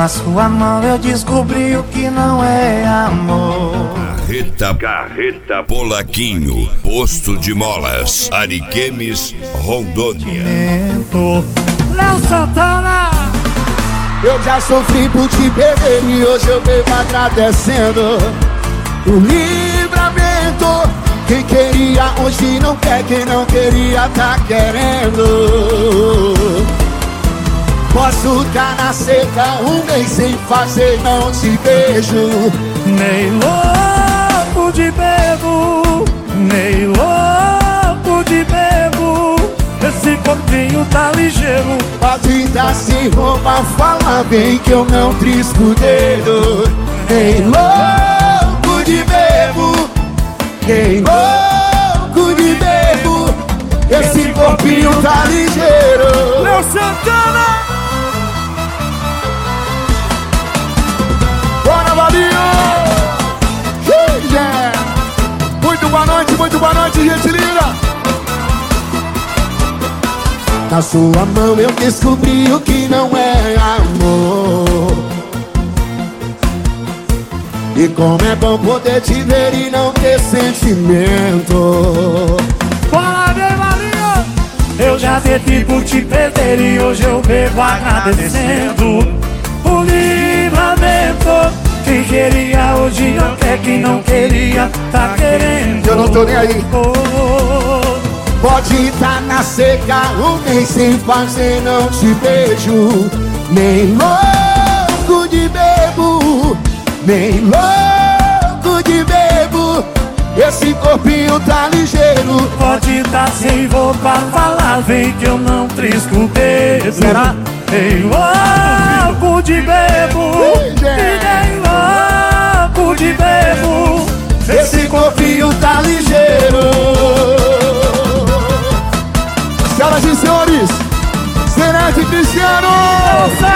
Na sua mão eu descobri o que não é amor. Carreta Polaquinho, Posto de Molas, Ariquemes, Rondônia. Léo Santana. Eu já sofri por te perder e hoje eu vivo agradecendo o livramento. Quem queria hoje não quer, quem não queria tá querendo. Posso tá na seca um mês sem fazer, não te beijo. Nem louco de bebo, nem louco de bebo. Esse corpinho tá ligeiro. Pode dar sem roupa, fala bem que eu não trisco o dedo. Nem louco de bebo, nem louco de bebo. Esse corpinho tá ligeiro. Léo Santana. Bora, Valinho! Yeah. Muito boa noite, gente linda! Na sua mão eu descobri o que não é amor. E como é bom poder te ver e não ter sentimento. Bora, meu Valinho! Eu já tentei por te perder e hoje eu bebo agradecendo o livramento. Quem queria hoje não quer, quem não queria tá querendo. Eu não tô nem aí. Pode tá na seca um mês sem fazer, não te beijo. Nem louco de bebo, nem louco de bebo. Esse corpinho tá ligeiro. Pode tá sem roupa, falar vem que eu não trisco o dedo. Será? Nem louco de bebo, nem louco de bebo. Esse corpinho tá ligeiro. Senhoras e senhores, Serete Cristiano.